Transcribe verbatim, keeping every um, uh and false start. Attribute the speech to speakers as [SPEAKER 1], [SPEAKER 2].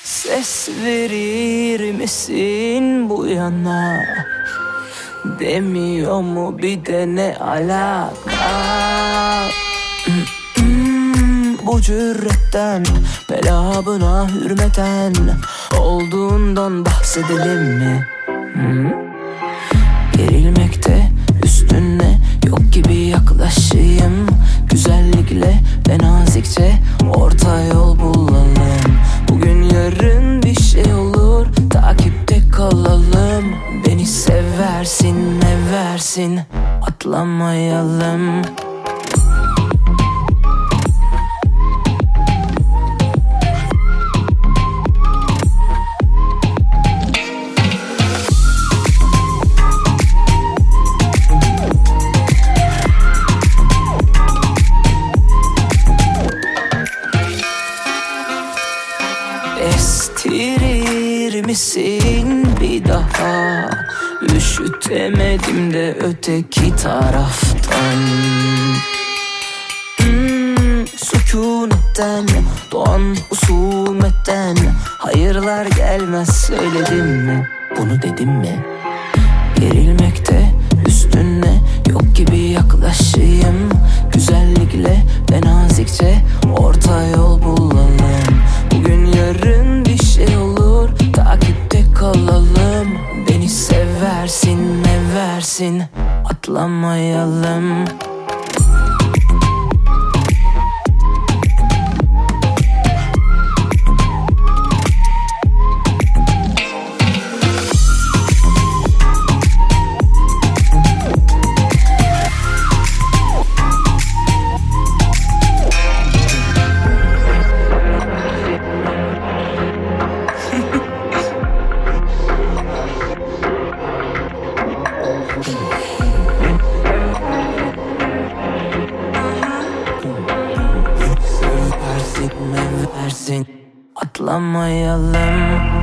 [SPEAKER 1] Ses verir misin bu yana? Demiyor mu bir de ne alaka? Bu cüretten, bela buna hürmeten olduğundan bahsedelim mi? Hmm? Gerilmekte üstüne yok gibi yaklaşayım. Güzellikle ve nazikçe orta yol bulalım. Bugün yarın bir şey olur, takipte kalalım. Beni seversin, ne versin, atlamayalım. Estirir misin bir daha? Üşütemedim de öteki taraftan. hmm, Sükunetten doğan husumetten hayırlar gelmez söyledim mi? Bunu dedim mi? Gerilmekte üstüne yok gibi yaklaşayım. Güzellikle ve nazikçe orta yol bulalım. Bugün yarın bir şey olur, takipte kalalım. Beni seversin, ne versin, atlamayalım. Versin, atlamayalım.